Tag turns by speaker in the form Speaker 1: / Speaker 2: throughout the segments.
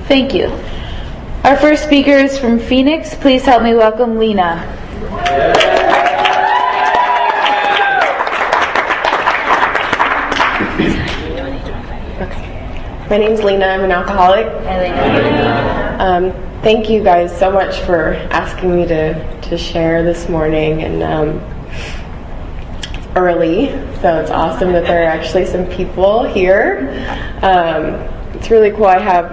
Speaker 1: Thank you. Our first speaker is from Phoenix. Please help me welcome Lena.
Speaker 2: My name's Lena. I'm an alcoholic. Thank you guys so much for asking me to share this morning and early. So it's awesome that there are actually some people here. It's really cool. I have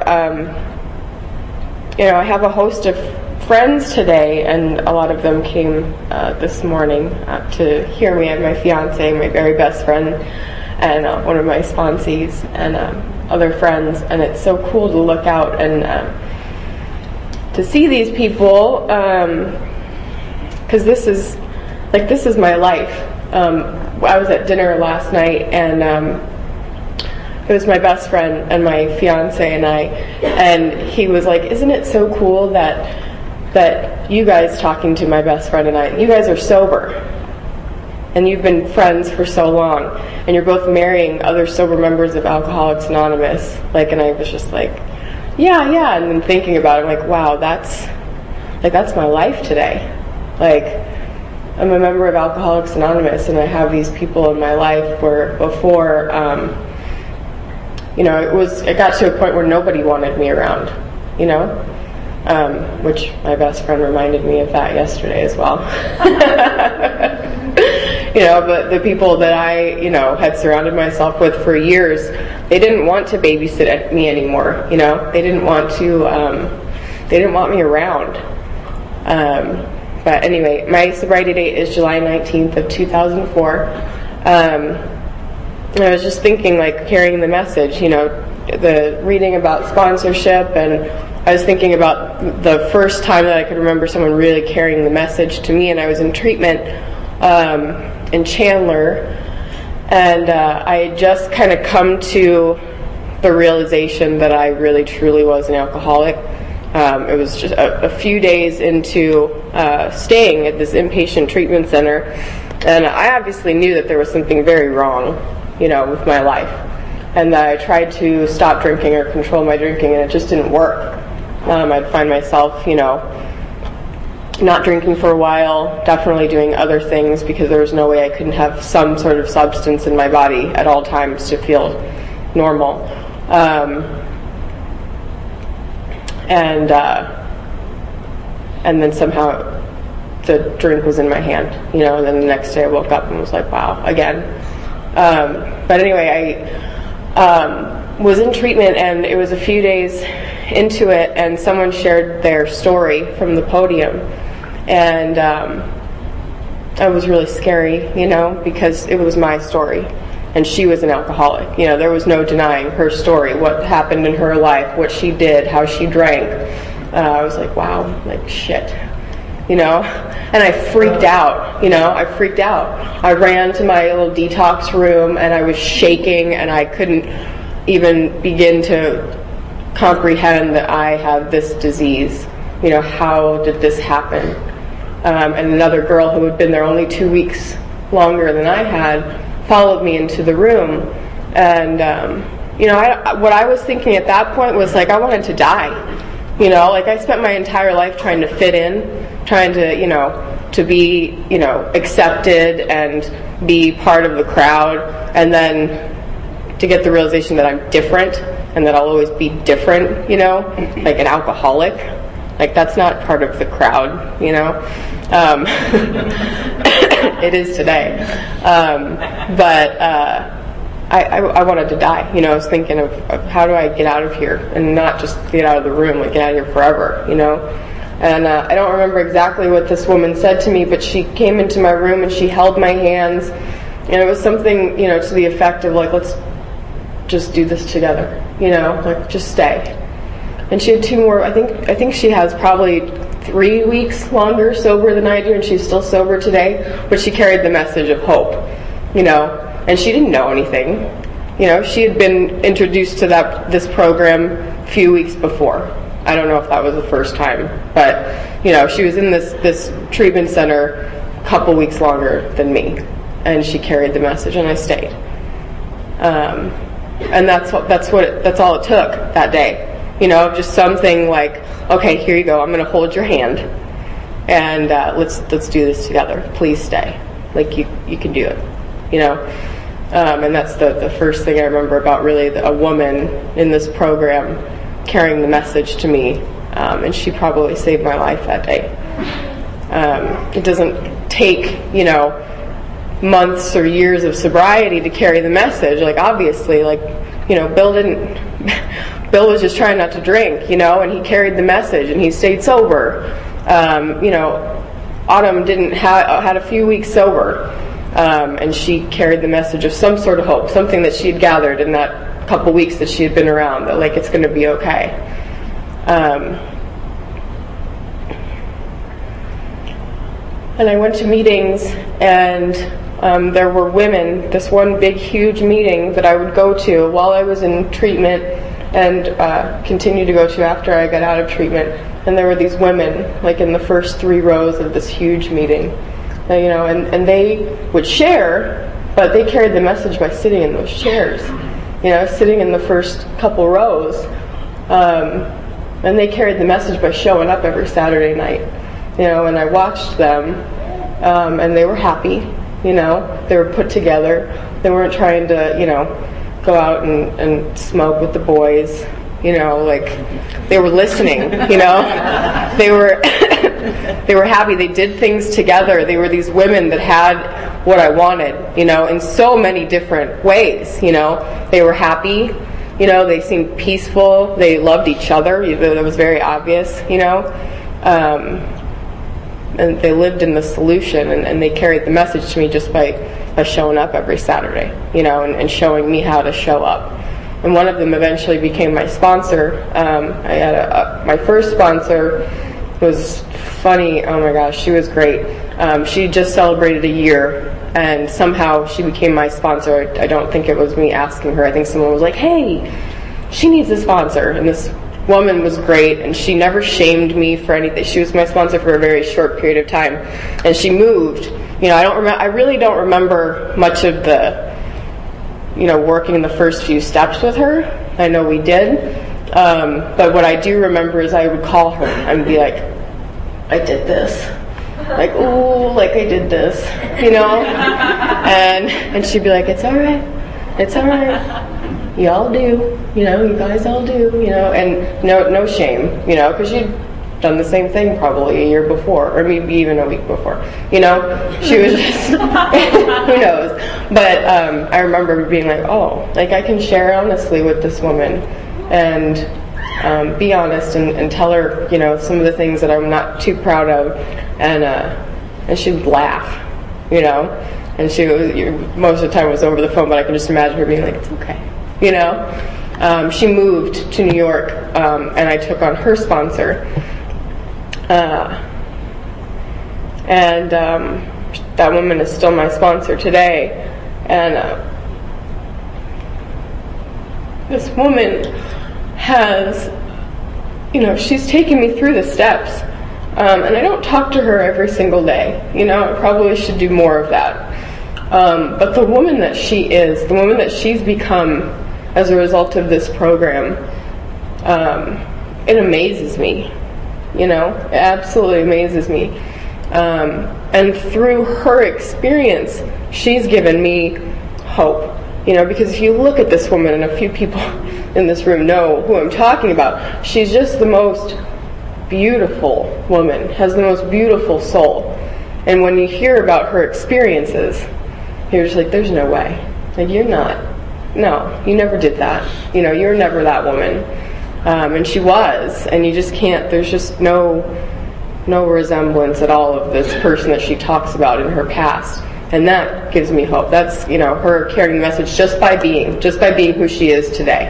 Speaker 2: a host of friends today, and a lot of them came this morning to hear me. I have my fiance, my very best friend, and one of my sponsees, and other friends. And it's so cool to look out and to see these people, because this is my life. I was at dinner last night, and it was my best friend and my fiance and I, and he was like, "Isn't it so cool that you guys," talking to my best friend and I, "you guys are sober, and you've been friends for so long, and you're both marrying other sober members of Alcoholics Anonymous." And I was just like, yeah, and then thinking about it, I'm like, wow, that's my life today. I'm a member of Alcoholics Anonymous, and I have these people in my life where before, it got to a point where nobody wanted me around, which my best friend reminded me of that yesterday as well. But the people that I, had surrounded myself with for years, they didn't want to babysit me anymore, they didn't want me around. But anyway, my sobriety date is July 19th of 2004. And I was just thinking, carrying the message, the reading about sponsorship, and I was thinking about the first time that I could remember someone really carrying the message to me, and I was in treatment in Chandler, and I had just kind of come to the realization that I really truly was an alcoholic. It was just a few days into staying at this inpatient treatment center, and I obviously knew that there was something very wrong, with my life, and that I tried to stop drinking or control my drinking, and it just didn't work. I'd find myself, not drinking for a while, definitely doing other things, because there was no way I couldn't have some sort of substance in my body at all times to feel normal. And then somehow the drink was in my hand, and then the next day I woke up and was like, wow, again. But anyway, I was in treatment, and it was a few days into it, and someone shared their story from the podium, and it was really scary, because it was my story, and she was an alcoholic. There was no denying her story, what happened in her life, what she did, how she drank. I was like, wow, shit, and I freaked out, I ran to my little detox room, and I was shaking, and I couldn't even begin to comprehend that I had this disease. How did this happen? And another girl who had been there only 2 weeks longer than I had followed me into the room, and what I was thinking at that point was I wanted to die. I spent my entire life trying to fit in, trying to to be accepted and be part of the crowd, and then to get the realization that I'm different and that I'll always be different, like an alcoholic. That's not part of the crowd, It is today. But I wanted to die. I was thinking of how do I get out of here, and not just get out of the room, get out of here forever, And I don't remember exactly what this woman said to me, but she came into my room and she held my hands, and it was something, to the effect of let's just do this together, just stay. And she had 2 more, I think she has probably 3 weeks longer sober than I do, and she's still sober today, but she carried the message of hope, and she didn't know anything. She had been introduced to this program a few weeks before. I don't know if that was the first time, but she was in this treatment center a couple weeks longer than me, and she carried the message, and I stayed. And that's all it took that day. just something like, okay, here you go, I'm going to hold your hand, and let's do this together. Please stay. Like, you can do it, and that's the first thing I remember about really a woman in this program carrying the message to me, and she probably saved my life that day. It doesn't take, months or years of sobriety to carry the message. Like, obviously, Bill was just trying not to drink, and he carried the message, and he stayed sober. Autumn had a few weeks sober, and she carried the message of some sort of hope, something that she had gathered in that couple weeks that she had been around, that, like, it's going to be okay. And I went to meetings, and there were women, this one big, huge meeting that I would go to while I was in treatment and continue to go to after I got out of treatment. And there were these women, like, in the first 3 rows of this huge meeting, and they would share, but they carried the message by sitting in those chairs, sitting in the first couple rows. And they carried the message by showing up every Saturday night, and I watched them, and they were happy, they were put together. They weren't trying to, go out and smoke with the boys, they were listening, they were they were happy. They did things together. They were these women that had what I wanted, in so many different ways, they were happy, they seemed peaceful, they loved each other, that was very obvious, and they lived in the solution, and they carried the message to me just by showing up every Saturday, and showing me how to show up. And one of them eventually became my sponsor. I had my first sponsor was funny. Oh my gosh, she was great. She just celebrated a year, and somehow she became my sponsor. I don't think it was me asking her. I think someone was like, hey, she needs a sponsor. And this woman was great, and she never shamed me for anything. She was my sponsor for a very short period of time, and she moved. I really don't remember much of the, working the first few steps with her. I know we did, but what I do remember is I would call her and be like, I did this. Like, ooh, like I did this, and she'd be like, it's all right, you all do, you guys all do, and no shame, because she'd done the same thing probably a year before, or maybe even a week before, she was just, who knows, but I remember being like, oh, like I can share honestly with this woman, and be honest, and tell her, some of the things that I'm not too proud of, and she would laugh, and she was, most of the time it was over the phone, but I can just imagine her being like, it's okay, she moved to New York, and I took on her sponsor, and that woman is still my sponsor today, and this woman has, she's taken me through the steps, and I don't talk to her every single day, I probably should do more of that, but the woman that she is, the woman that she's become as a result of this program, it amazes me, it absolutely amazes me, and through her experience, she's given me hope, because if you look at this woman, and a few people in this room know who I'm talking about, she's just the most beautiful woman, has the most beautiful soul, and when you hear about her experiences, you're just like, there's no way, like you never did that, you're never that woman, and she was, and you just can't, there's just no resemblance at all of this person that she talks about in her past, and that gives me hope. That's, her carrying the message just by being who she is today,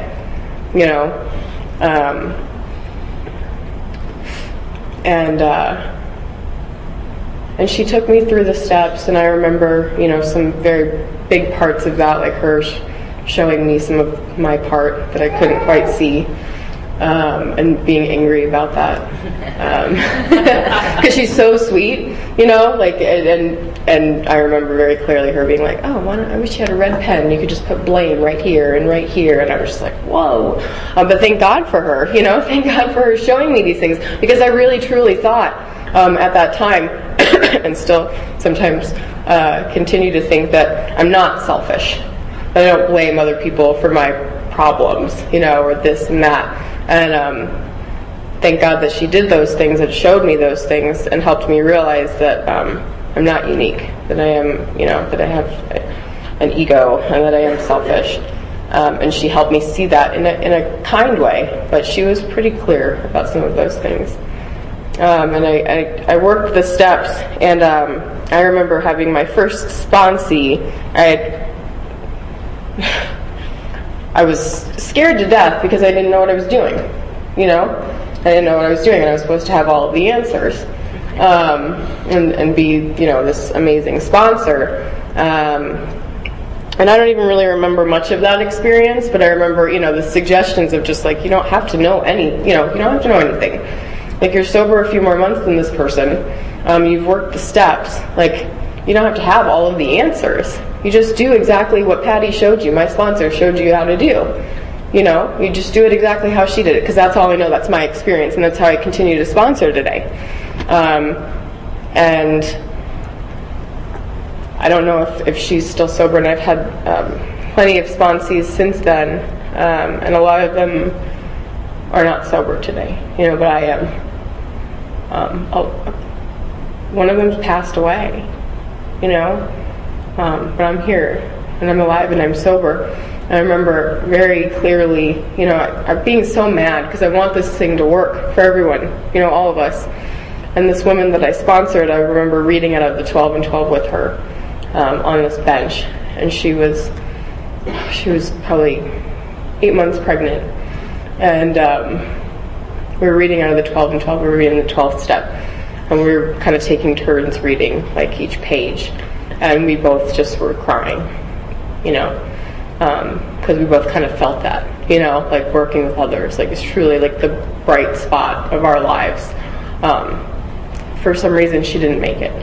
Speaker 2: and she took me through the steps, and I remember, some very big parts of that, like her showing me some of my part that I couldn't quite see, and being angry about that, because she's so sweet, like, and I remember very clearly her being like, oh, I wish you had a red pen, you could just put blame right here, and I was just like, whoa. But thank God for her, thank God for her showing me these things, because I really truly thought at that time, and still sometimes continue to think that I'm not selfish, that I don't blame other people for my problems, or this and that. And thank God that she did those things and showed me those things and helped me realize that I'm not unique, that I am, that I have an ego and that I am selfish. And she helped me see that in a kind way, but she was pretty clear about some of those things. And I worked the steps, and I remember having my first sponsee. I was scared to death because I didn't know what I was doing, I didn't know what I was doing, and I was supposed to have all of the answers, and be, this amazing sponsor. And I don't even really remember much of that experience, but I remember, the suggestions of just like, you don't have to know you don't have to know anything. Like, you're sober a few more months than this person. You've worked the steps. Like, you don't have to have all of the answers. You just do exactly what Patty showed you, my sponsor showed you how to do. You just do it exactly how she did it, because that's all I know, that's my experience, and that's how I continue to sponsor today. And I don't know if she's still sober, and I've had plenty of sponsees since then, and a lot of them are not sober today, but I am. One of them's passed away, but I'm here, and I'm alive, and I'm sober. And I remember very clearly, I'm being so mad because I want this thing to work for everyone, all of us. And this woman that I sponsored, I remember reading out of the 12 and 12 with her on this bench, and she was probably 8 months pregnant, and we were reading out of the 12 and 12. We were reading the 12th step, and we were kind of taking turns reading like each page, and we both just were crying, because we both kind of felt that, like working with others, like it's truly like the bright spot of our lives. For some reason she didn't make it,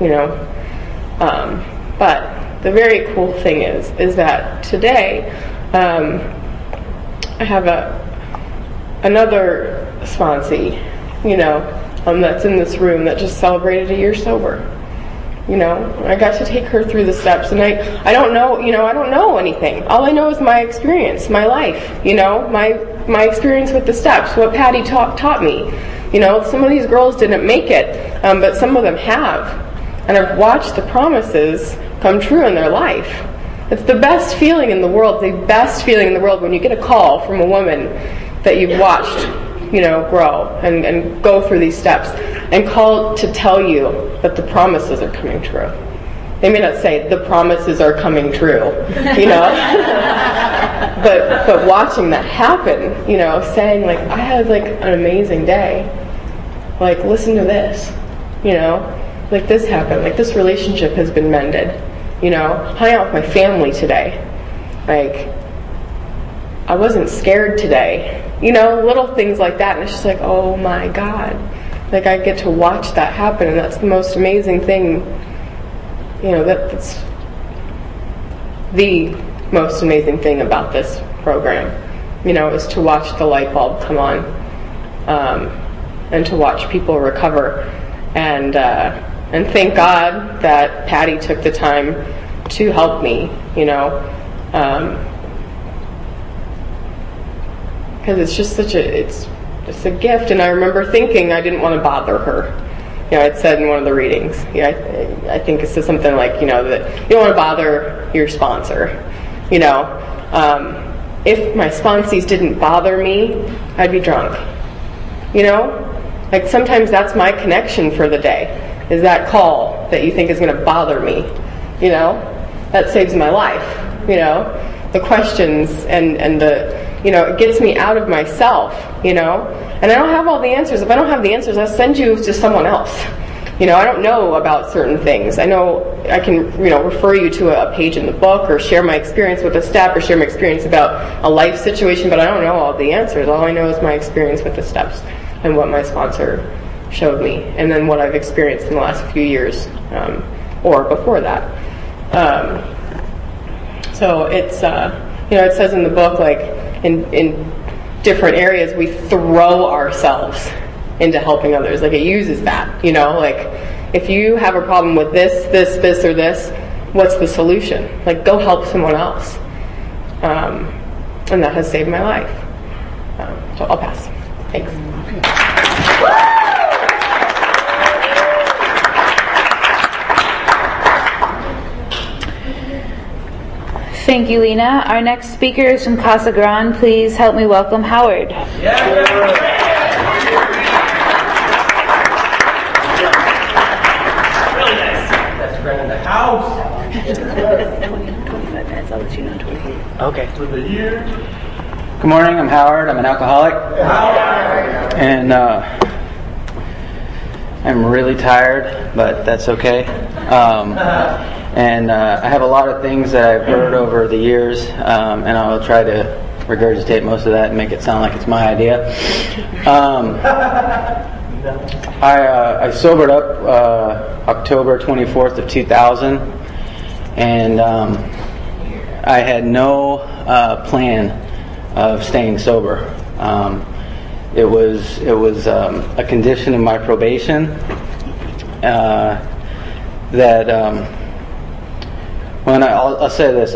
Speaker 2: but the very cool thing is that today I have another sponsee, that's in this room that just celebrated a year sober. I got to take her through the steps, and I don't know, I don't know anything. All I know is my experience, my life, my experience with the steps, what Patty taught me. Some of these girls didn't make it, but some of them have. And I've watched the promises come true in their life. It's the best feeling in the world, when you get a call from a woman that you've watched, grow and go through these steps, and call to tell you that the promises are coming true. They may not say the promises are coming true, but watching that happen, saying like, I had like an amazing day, like listen to this, like this happened, like this relationship has been mended, hung out with my family today, like I wasn't scared today, little things like that, and it's just like, oh my God, like I get to watch that happen, and that's the most amazing thing, that's the most amazing thing about this program, is to watch the light bulb come on, and to watch people recover, and thank God that Patty took the time to help me, because it's just it's a gift. And I remember thinking I didn't want to bother her. It said in one of the readings, I think it says something like, that you don't want to bother your sponsor. If my sponsees didn't bother me, I'd be drunk. Like sometimes that's my connection for the day, is that call that you think is going to bother me. That saves my life. The questions and the, it gets me out of myself, and I don't have all the answers. If I don't have the answers, I'll send you to someone else, I don't know about certain things. I know I can, refer you to a page in the book or share my experience with a step or share my experience about a life situation, but I don't know all the answers. All I know is my experience with the steps and what my sponsor showed me, and then what I've experienced in the last few years, or before that. So it's, it says in the book, like, in different areas, we throw ourselves into helping others. Like, it uses that, like, if you have a problem with this, or this, what's the solution? Like, go help someone else. And that has saved my life. So I'll pass. Thanks.
Speaker 1: Thank you, Lena. Our next speaker is from Casa Grande. Please help me welcome Howard.
Speaker 3: Okay. Good morning, I'm Howard. I'm an alcoholic. And I'm really tired, but that's okay. And I have a lot of things that I've heard over the years, and I'll try to regurgitate most of that and make it sound like it's my idea. I sobered up October 24th of 2000, and I had no plan of staying sober. It was a condition of my probation that I'll say this: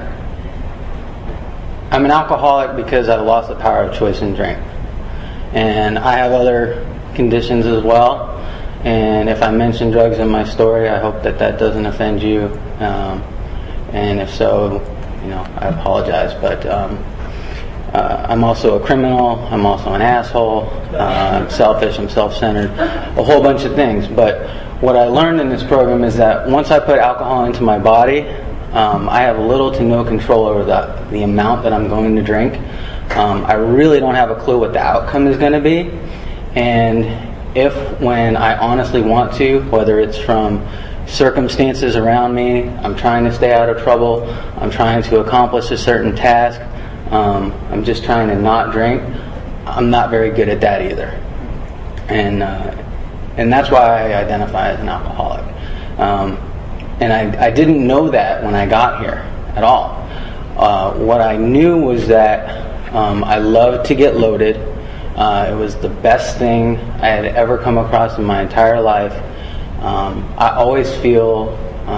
Speaker 3: I'm an alcoholic because I lost the power of choice in drink, and I have other conditions as well. And if I mention drugs in my story, I hope that doesn't offend you. And if so, I apologize. But I'm also a criminal. I'm also an asshole. I'm selfish. I'm self-centered. A whole bunch of things. But what I learned in this program is that once I put alcohol into my body, I have little to no control over the amount that I'm going to drink. I really don't have a clue what the outcome is going to be. And when I honestly want to, whether it's from circumstances around me, I'm trying to stay out of trouble, I'm trying to accomplish a certain task, I'm just trying to not drink, I'm not very good at that either. And that's why I identify as an alcoholic. And I didn't know that when I got here at all. What I knew was that I loved to get loaded. It was the best thing I had ever come across in my entire life. I always feel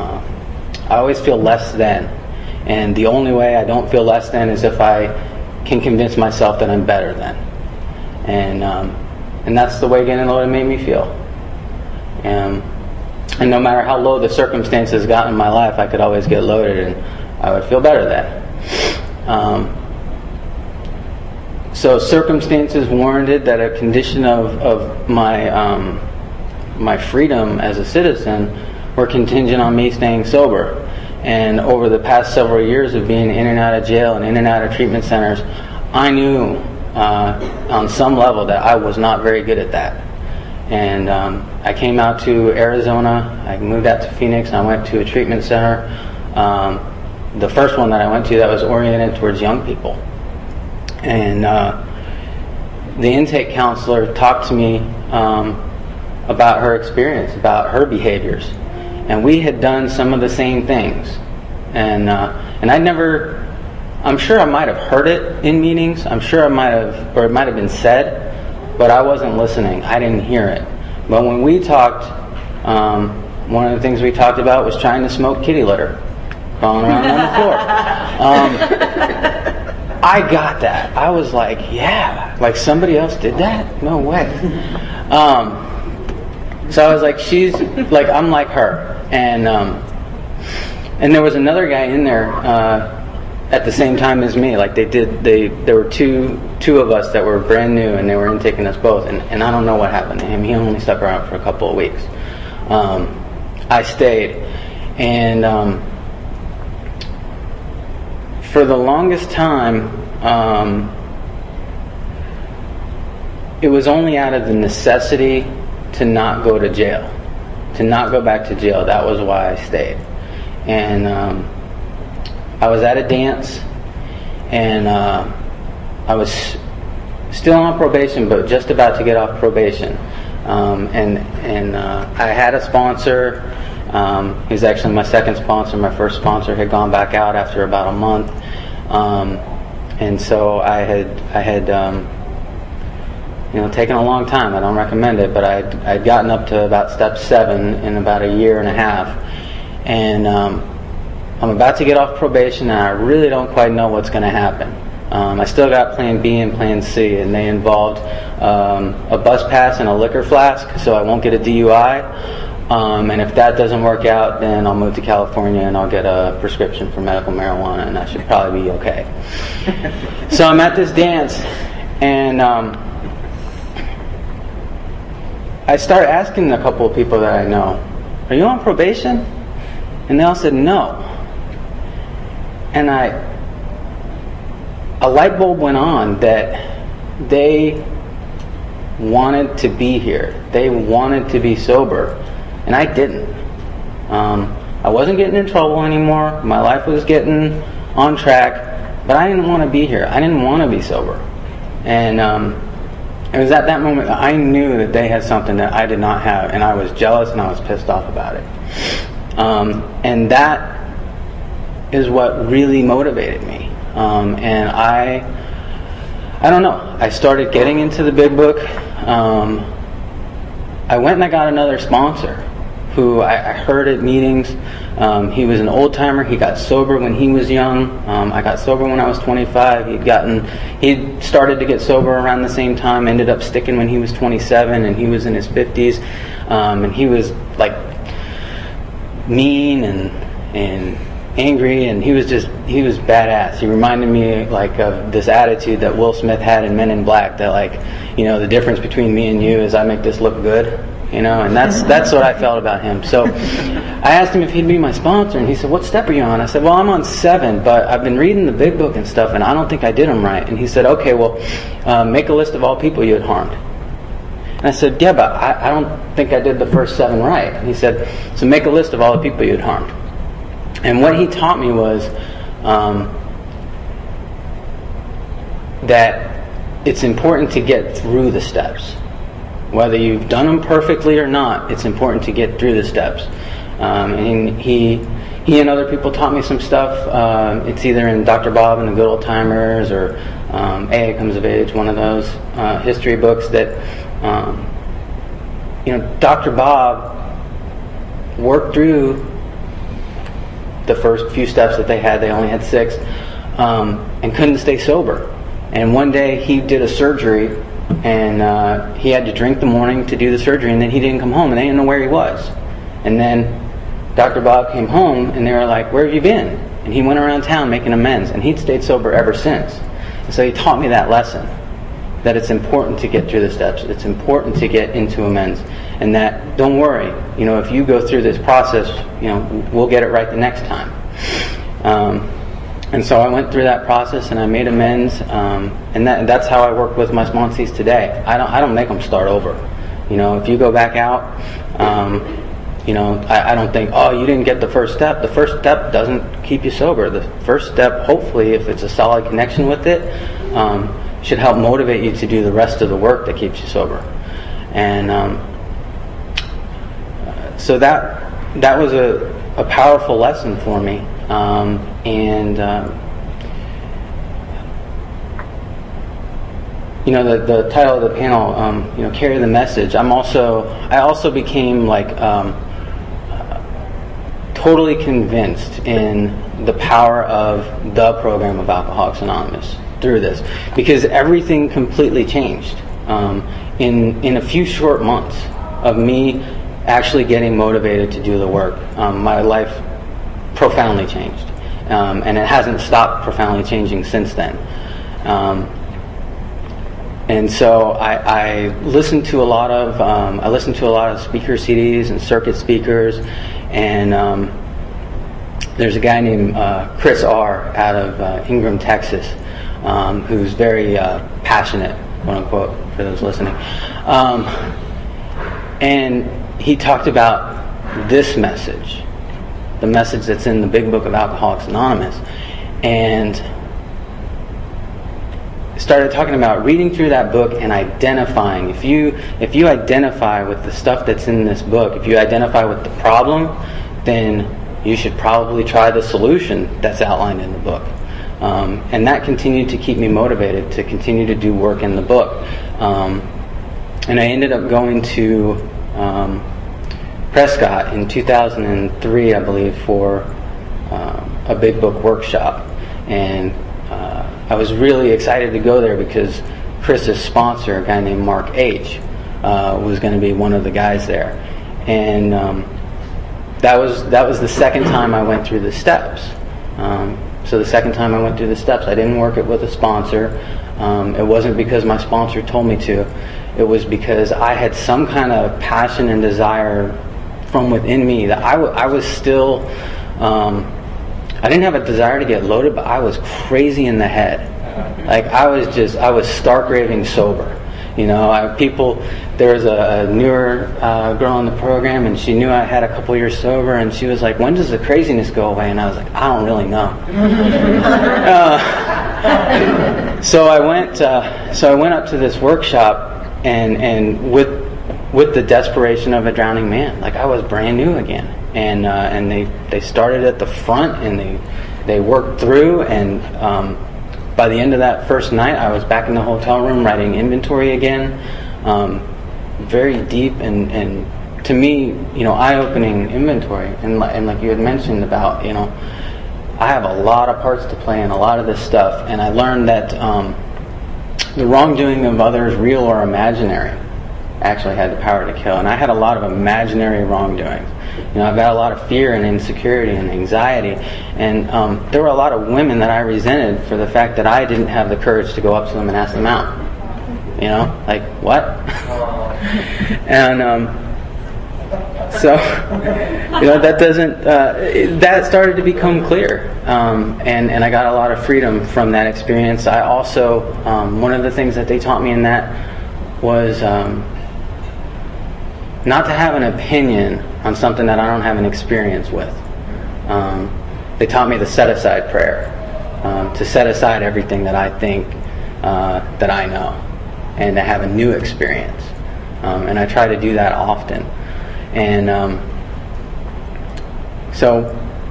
Speaker 3: less than, and the only way I don't feel less than is if I can convince myself that I'm better than, and that's the way getting loaded made me feel. And no matter how low the circumstances got in my life, I could always get loaded, and I would feel better than. So circumstances warranted that a condition of my freedom as a citizen were contingent on me staying sober. And over the past several years of being in and out of jail and in and out of treatment centers, I knew on some level that I was not very good at that. And I came out to Arizona, I moved out to Phoenix, and I went to a treatment center. The first one that I went to that was oriented towards young people. And the intake counselor talked to me about her experience, about her behaviors. And we had done some of the same things. And I'm sure I might have heard it in meetings. I'm sure it might have been said, but I wasn't listening. I didn't hear it. But when we talked, one of the things we talked about was trying to smoke kitty litter, crawling around on the floor. I got that. I was like, yeah, like somebody else did that? No way. So I was like, she's like, I'm like her. And there was another guy in there at the same time as me. Like there were two of us that were brand new, and they were intaking us both. And I don't know what happened to him. He only stuck around for a couple of weeks. I stayed, and for the longest time, it was only out of the necessity to not go to jail. to not go back to jail. That was why I stayed. And I was at a dance, and I was still on probation, but just about to get off probation. And I had a sponsor. He was actually my second sponsor. My first sponsor had gone back out after about a month. And so I had taken a long time. I don't recommend it, but I'd gotten up to about step 7 in about a year and a half. And I'm about to get off probation, and I really don't quite know what's going to happen. I still got plan B and plan C, and they involved a bus pass and a liquor flask, so I won't get a DUI. And if that doesn't work out, then I'll move to California and I'll get a prescription for medical marijuana, and I should probably be okay. So I'm at this dance, and I start asking a couple of people that I know, "Are you on probation?" And they all said no. And a light bulb went on that they wanted to be here. They wanted to be sober. And I didn't. I wasn't getting in trouble anymore. My life was getting on track. But I didn't want to be here. I didn't want to be sober. And it was at that moment that I knew that they had something that I did not have. And I was jealous and I was pissed off about it. And that is what really motivated me. And I don't know. I started getting into the Big Book. I went and I got another sponsor who I heard at meetings. He was an old timer. He got sober when he was young. I got sober when I was 25. He'd started to get sober around the same time. Ended up sticking when he was 27, and he was in his 50s. And he was like mean and angry, and he was badass. He reminded me like of this attitude that Will Smith had in Men in Black, that the difference between me and you is I make this look good, and that's what I felt about him. So I asked him if he'd be my sponsor, and he said, "What step are you on?" I said, "Well, I'm on 7, but I've been reading the Big Book and stuff, and I don't think I did them right." And he said, "Okay, well, make a list of all people you had harmed." And I said, "Yeah, but I don't think I did the first 7 right." And he said, "So make a list of all the people you had harmed." And what he taught me was that it's important to get through the steps. Whether you've done them perfectly or not, it's important to get through the steps. And he and other people taught me some stuff. It's either in Dr. Bob and the Good Old Timers, or AA Comes of Age, one of those history books that, Dr. Bob worked through the first few steps that they had. They only had 6, and couldn't stay sober. And one day he did a surgery, and he had to drink the morning to do the surgery, and then he didn't come home, and they didn't know where he was. And then Dr. Bob came home, and they were like, "Where have you been?" And he went around town making amends, and he'd stayed sober ever since. And so he taught me that lesson, that it's important to get through the steps. It's important to get into amends. And that, don't worry, if you go through this process, we'll get it right the next time. And so I went through that process, and I made amends. And that's how I work with my sponsees today. I don't make them start over. If you go back out, I don't think, "Oh, you didn't get the first step." The first step doesn't keep you sober. The first step, hopefully, if it's a solid connection with it, should help motivate you to do the rest of the work that keeps you sober. And so that was a powerful lesson for me. The title of the panel, carry the message. I also became totally convinced in the power of the program of Alcoholics Anonymous through this, because everything completely changed in a few short months of me actually getting motivated to do the work. My life profoundly changed, and it hasn't stopped profoundly changing since then. And so I listened to a lot of speaker CDs and circuit speakers, and there's a guy named Chris R. out of Ingram, Texas, who's very passionate, quote unquote, for those listening. And he talked about this message, the message that's in the Big Book of Alcoholics Anonymous, and started talking about reading through that book and identifying. If you identify with the stuff that's in this book, if you identify with the problem, then you should probably try the solution that's outlined in the book. And that continued to keep me motivated to continue to do work in the book. And I ended up going to Prescott in 2003, I believe, for a Big Book workshop. And I was really excited to go there because Chris's sponsor, a guy named Mark H., was going to be one of the guys there. And that was the second time I went through the steps. So the second time I went through the steps, I didn't work it with a sponsor. It wasn't because my sponsor told me to. It was because I had some kind of passion and desire from within me that I was still... I didn't have a desire to get loaded, but I was crazy in the head. Like I was stark raving sober. There was a newer girl in the program, and she knew I had a couple years sober, and she was like, "When does the craziness go away?" And I was like, "I don't really know." So I went up to this workshop, and with the desperation of a drowning man, like I was brand new again, and they started at the front, and they worked through, and by the end of that first night, I was back in the hotel room writing inventory again. Very deep and to me, eye-opening inventory. And like you had mentioned about, I have a lot of parts to play in a lot of this stuff. And I learned that the wrongdoing of others, real or imaginary, actually had the power to kill. And I had a lot of imaginary wrongdoings. I've got a lot of fear and insecurity and anxiety. And there were a lot of women that I resented for the fact that I didn't have the courage to go up to them and ask them out. Like, what? And so, that doesn't, that started to become clear. And I got a lot of freedom from that experience. I also, one of the things that they taught me in that was not to have an opinion on something that I don't have an experience with. They taught me the set-aside prayer, to set aside everything that I think that I know, and to have a new experience. And I try to do that often. And so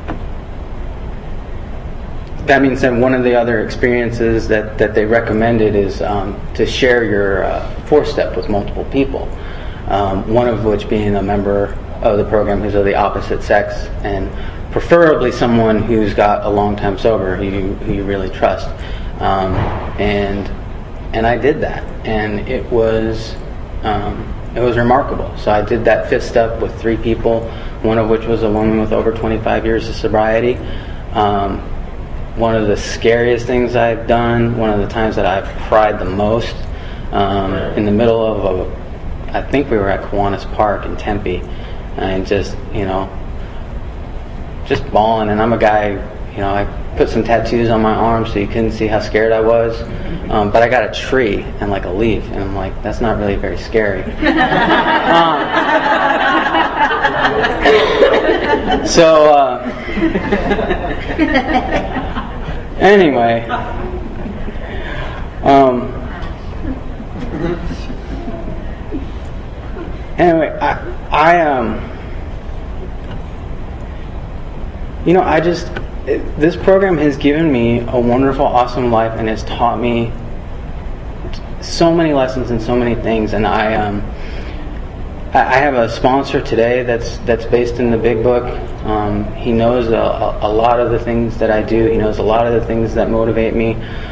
Speaker 3: that being said, one of the other experiences that they recommended is to share your 4-step with multiple people. One of which being a member of the program who's of the opposite sex, and preferably someone who's got a long time sober, who you really trust. And I did that, and it was remarkable. So I did that 5th step with 3 people, one of which was a woman with over 25 years of sobriety. One of the scariest things I've done, one of the times that I've cried the most, in the middle of I think we were at Kiwanis Park in Tempe, and just bawling. And I'm a guy, I put some tattoos on my arms so you couldn't see how scared I was. But I got a tree and like a leaf, and I'm like, that's not really very scary. Anyway, this program has given me a wonderful, awesome life, and has taught me so many lessons and so many things. And I have a sponsor today that's based in the Big Book. He knows a lot of the things that I do. He knows a lot of the things that motivate me.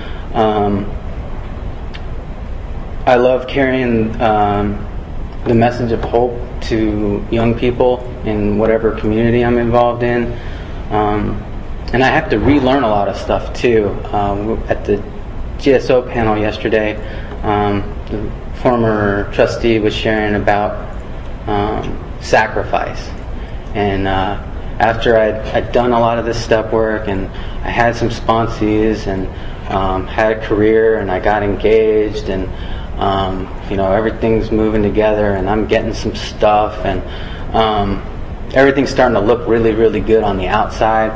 Speaker 3: I love carrying the message of hope to young people in whatever community I'm involved in. And I have to relearn a lot of stuff too. At the GSO panel yesterday, the former trustee was sharing about sacrifice. And after I'd done a lot of this step work, and I had some sponsees, and had a career, and I got engaged, and everything's moving together, and I'm getting some stuff, and everything's starting to look really, really good on the outside,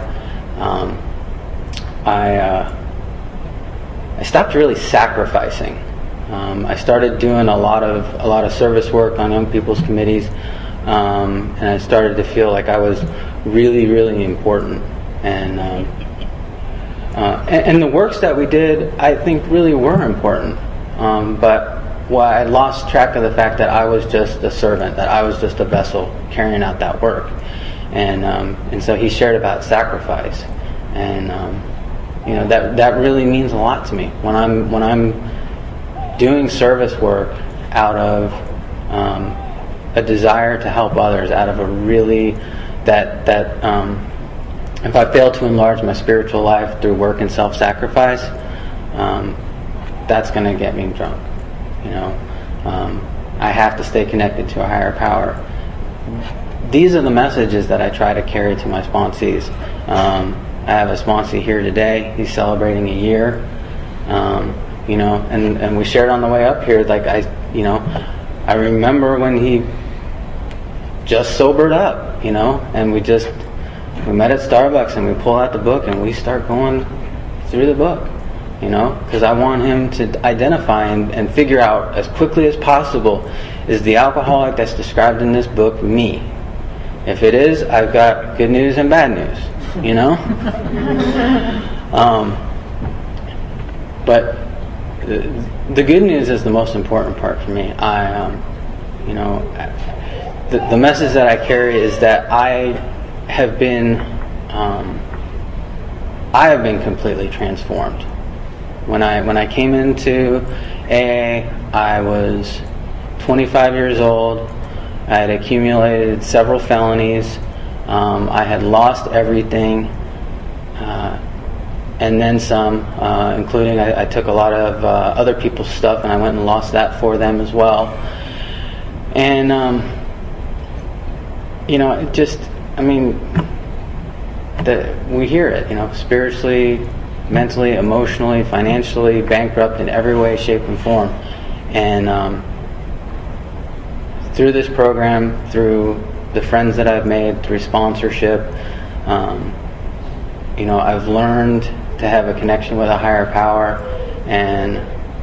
Speaker 3: I stopped really sacrificing. I started doing a lot of service work on young people's committees, and I started to feel like I was really, really important. And the works that we did, I think, really were important. But I lost track of the fact that I was just a servant, that I was just a vessel carrying out that work. And so he shared about sacrifice, and that really means a lot to me when I'm doing service work out of a desire to help others, out of a really that if I fail to enlarge my spiritual life through work and self-sacrifice, that's going to get me drunk. I have to stay connected to a higher power. These are the messages that I try to carry to my sponsees. I have a sponsee here today. He's celebrating a year. And we shared on the way up here. Like I remember when he just sobered up. And we met at Starbucks and we pull out the book and we start going through the book. Because I want him to identify and figure out as quickly as possible, is the alcoholic that's described in this book me? If it is, I've got good news and bad news, But the good news is the most important part for me. The message that I carry is that I have been completely transformed. When I came into AA, I was 25 years old. I had accumulated several felonies. I had lost everything, and then some, including I took a lot of other people's stuff and I went and lost that for them as well. And, we hear it, spiritually, mentally, emotionally, financially, bankrupt in every way, shape, and form. And through this program, through the friends that I've made, through sponsorship, I've learned to have a connection with a higher power, and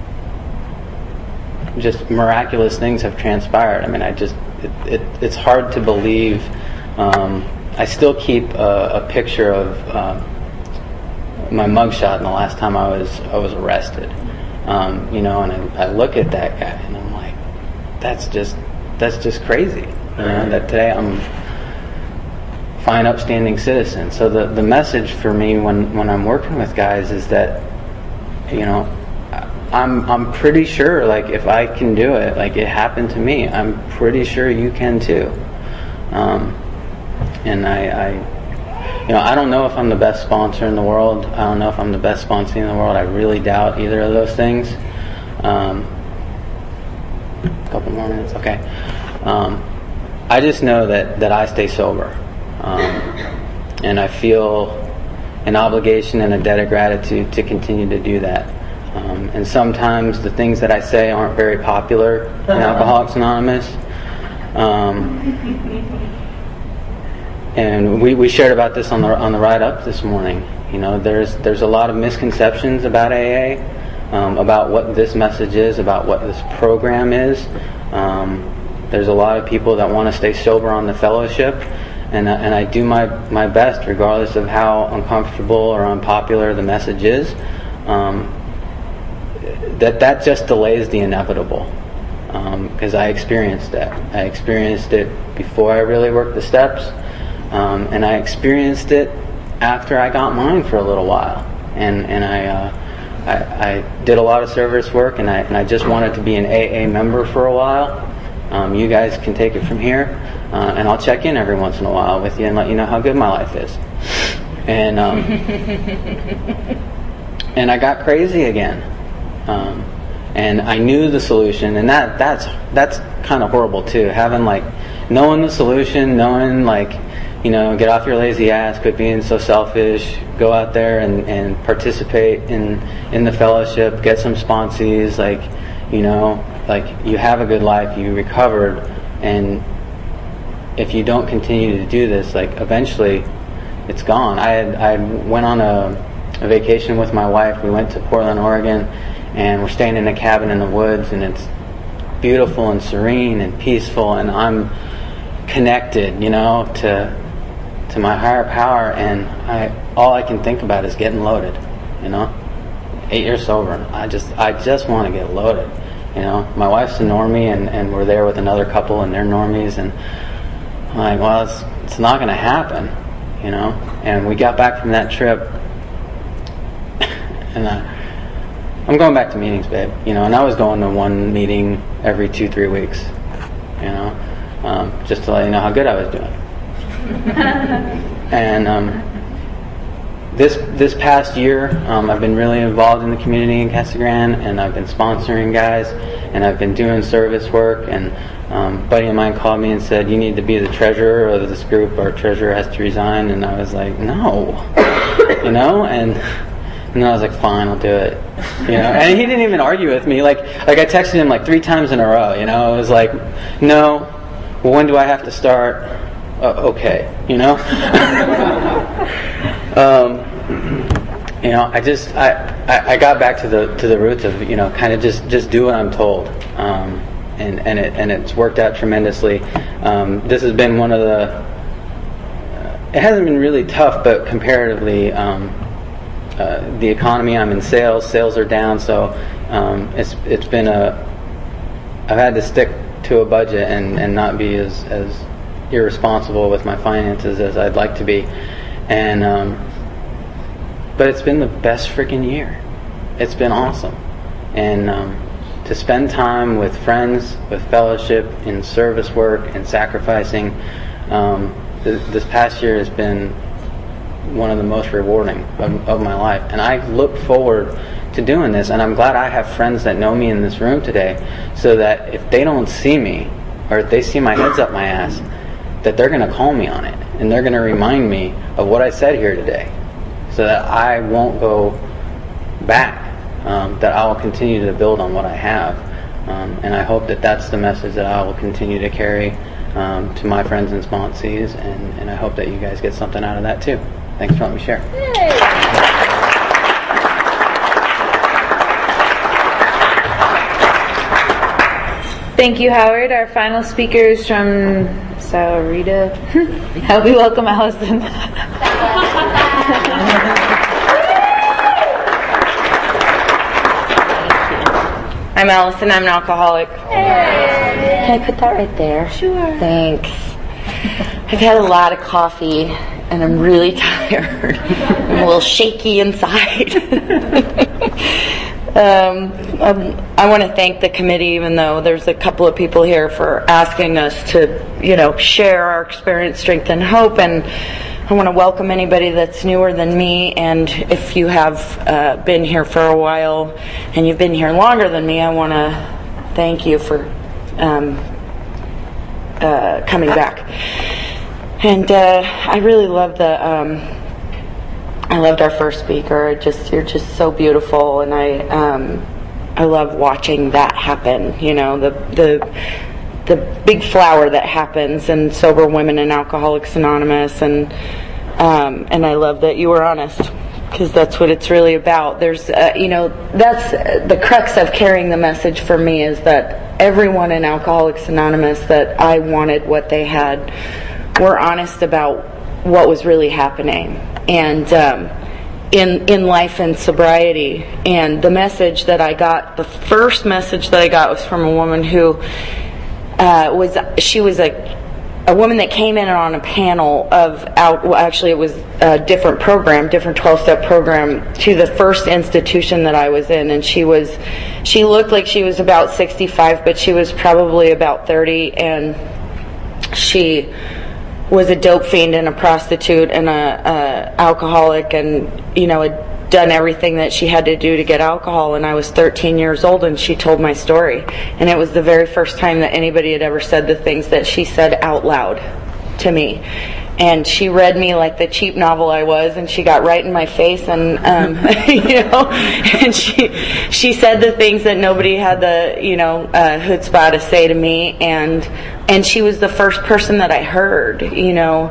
Speaker 3: just miraculous things have transpired. It's hard to believe. I still keep a picture of my mugshot in the last time I was arrested, and I look at that guy and I'm like, that's just crazy, that today I'm a fine, upstanding citizen. So the message for me when I'm working with guys is that, I'm pretty sure, like, if I can do it, like it happened to me, I'm pretty sure you can too. And I don't know if I'm the best sponsor in the world. I don't know if I'm the best sponsor in the world. I really doubt either of those things. A couple more minutes, okay. I just know that I stay sober, and I feel an obligation and a debt of gratitude to continue to do that. And sometimes the things that I say aren't very popular in Alcoholics Anonymous. And we shared about this on the ride up this morning. There's a lot of misconceptions about AA, about what this message is, about what this program is. There's a lot of people that want to stay sober on the fellowship, and I do my best, regardless of how uncomfortable or unpopular the message is. That just delays the inevitable, because I experienced that. I experienced it before I really worked the steps. And I experienced it after I got mine for a little while, and I did a lot of service work, and I just wanted to be an AA member for a while. You guys can take it from here, and I'll check in every once in a while with you and let you know how good my life is. And and I got crazy again, and I knew the solution, and that's kind of horrible too. Having knowing the solution, knowing get off your lazy ass, quit being so selfish, go out there and participate in the fellowship, get some sponsees, you have a good life, you recovered, and if you don't continue to do this, like eventually it's gone. I went on a vacation with my wife. We went to Portland, Oregon, and we're staying in a cabin in the woods, and it's beautiful and serene and peaceful, and I'm connected, to my higher power, and all I can think about is getting loaded, 8 years sober. I just want to get loaded. My wife's a normie, and we're there with another couple, and they're normies, and I'm like, well, it's not going to happen, And we got back from that trip, and I'm going back to meetings, babe, and I was going to one meeting every 2-3 weeks, just to let you know how good I was doing. And this past year, I've been really involved in the community in Casa Grande, and I've been sponsoring guys, and I've been doing service work, and a buddy of mine called me and said, you need to be the treasurer of this group. Our treasurer has to resign. And I was like, no, and then I was like, fine, I'll do it, and he didn't even argue with me. Like I texted him like 3 times in a row, I was like, no, well, when do I have to start? Okay, I got back to the roots of kind of just do what I'm told, and it's worked out tremendously. This has been one of it hasn't been really tough, but comparatively, the economy, I'm in sales are down, so it's been I've had to stick to a budget and not be as irresponsible with my finances as I'd like to be, and but it's been the best freaking year. It's been awesome, and to spend time with friends, with fellowship, in service work, and sacrificing, this past year has been one of the most rewarding of my life, and I look forward to doing this, and I'm glad I have friends that know me in this room today, so that if they don't see me, or if they see my head's up my ass, that they're going to call me on it, and they're going to remind me of what I said here today, so that I won't go back, that I will continue to build on what I have, and I hope that that's the message that I will continue to carry to my friends and sponsees, and I hope that you guys get something out of that too. Thanks for letting me share. Yay.
Speaker 1: Thank you, Howard. Our final speaker is from Sahuarita. Help me welcome Allison.
Speaker 4: I'm Allison. I'm an alcoholic. Hey. Can I put that right there?
Speaker 1: Sure.
Speaker 4: Thanks. I've had a lot of coffee, and I'm really tired. I'm a little shaky inside. I want to thank the committee, even though there's a couple of people here, for asking us to, share our experience, strength, and hope. And I want to welcome anybody that's newer than me. And if you have been here for a while and you've been here longer than me, I want to thank you for coming back. And I really love I loved our first speaker. You're just so beautiful, and I love watching that happen. The big flower that happens in Sober Women and Alcoholics Anonymous, and I love that you were honest, because that's what it's really about. There's that's the crux of carrying the message for me, is that everyone in Alcoholics Anonymous that I wanted what they had were honest about what was really happening, and in life and sobriety. And the message that I got, the first message that I got, was from a woman who was a woman that came in on a panel actually it was a different program, different 12-step program to the first institution that I was in, and she looked like she was about 65, but she was probably about 30, and she was a dope fiend and a prostitute and a alcoholic, and had done everything that she had to do to get alcohol. And I was 13 years old, and she told my story, and it was the very first time that anybody had ever said the things that she said out loud to me. and she read me like the cheap novel I was, and she got right in my face, and you know, and she said the things that nobody had the, you know, chutzpah to say to me, and she was the first person that I heard, you know,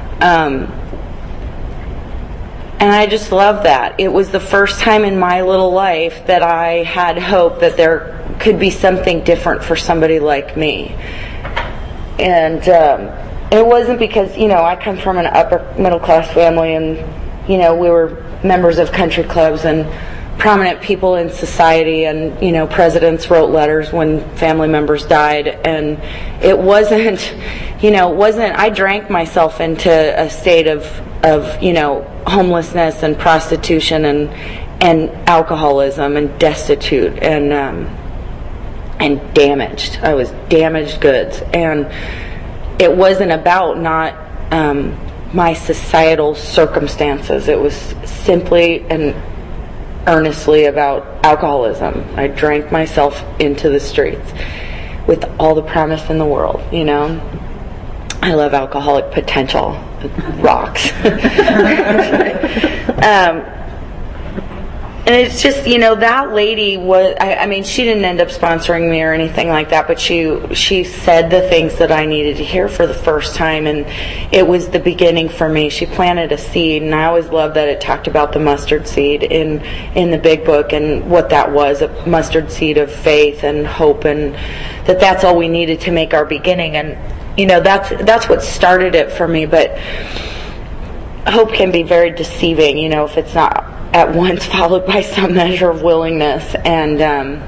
Speaker 4: and I just love that. It was the first time in my little life that I had hope that there could be something different for somebody like me. And it wasn't because, you know, I come from an upper middle class family, and, you know, we were members of country clubs and prominent people in society, and, you know, presidents wrote letters when family members died, and it wasn't, you know, I drank myself into a state of you know, homelessness and prostitution and alcoholism and destitute and damaged. I was damaged goods, and it wasn't about not my societal circumstances. It was simply and earnestly about alcoholism. I drank myself into the streets with all the promise in the world, you know. I love alcoholic potential. It rocks. And it's just, you know, that lady was, I mean, she didn't end up sponsoring me or anything like that, but she said the things that I needed to hear for the first time, and it was the beginning for me. She planted a seed, and I always loved that it talked about the mustard seed in the big book, and what that was, a mustard seed of faith and hope, and that's all we needed to make our beginning. And, you know, that's what started it for me. But hope can be very deceiving, you know, if it's not at once followed by some measure of willingness, and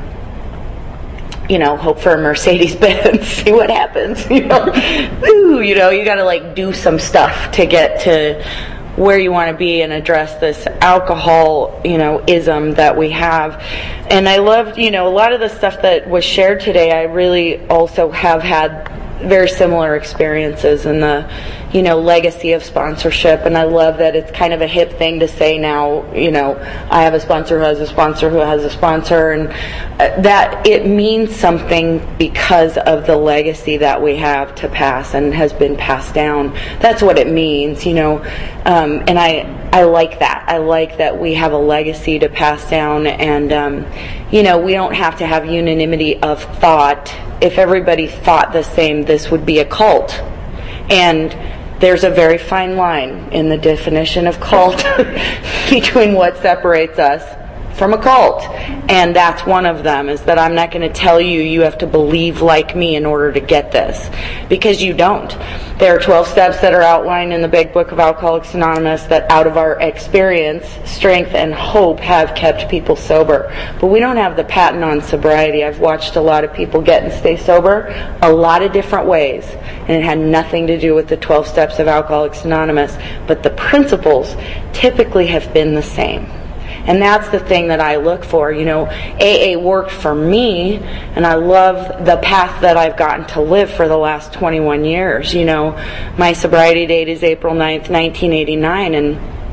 Speaker 4: you know, hope for a Mercedes-Benz, see what happens, you know. Ooh, you know, you got to like do some stuff to get to where you want to be and address this alcohol, you know, ism that we have. And I loved, you know, a lot of the stuff that was shared today. I really also have had very similar experiences in the, you know, legacy of sponsorship, and I love that it's kind of a hip thing to say now, you know, I have a sponsor who has a sponsor who has a sponsor, and that it means something because of the legacy that we have to pass and has been passed down. That's what it means, you know, and I like that. I like that we have a legacy to pass down, and you know, we don't have to have unanimity of thought. If everybody thought the same, this would be a cult. And there's a very fine line in the definition of cult between what separates us from a cult. And that's one of them, is that I'm not going to tell you you have to believe like me in order to get this, because you don't. There are 12 steps that are outlined in the big book of Alcoholics Anonymous that, out of our experience, strength, and hope, have kept people sober. But we don't have the patent on sobriety. I've watched a lot of people get and stay sober a lot of different ways, and it had nothing to do with the 12 steps of Alcoholics Anonymous, but the principles typically have been the same. And that's the thing that I look for. You know, AA worked for me, and I love the path that I've gotten to live for the last 21 years. You know, my sobriety date is April 9th, 1989, and